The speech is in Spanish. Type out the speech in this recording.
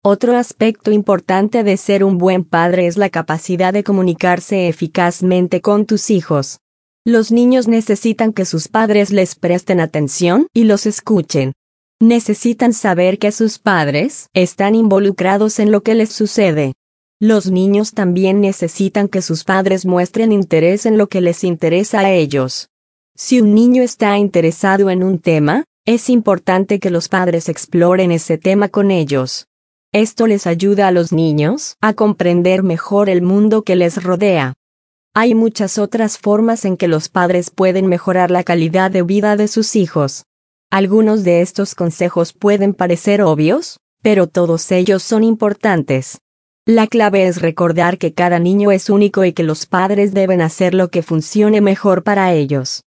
Otro aspecto importante de ser un buen padre es la capacidad de comunicarse eficazmente con tus hijos. Los niños necesitan que sus padres les presten atención y los escuchen. Necesitan saber que sus padres están involucrados en lo que les sucede. Los niños también necesitan que sus padres muestren interés en lo que les interesa a ellos. Si un niño está interesado en un tema, es importante que los padres exploren ese tema con ellos. Esto les ayuda a los niños a comprender mejor el mundo que les rodea. Hay muchas otras formas en que los padres pueden mejorar la calidad de vida de sus hijos. Algunos de estos consejos pueden parecer obvios, pero todos ellos son importantes. La clave es recordar que cada niño es único y que los padres deben hacer lo que funcione mejor para ellos.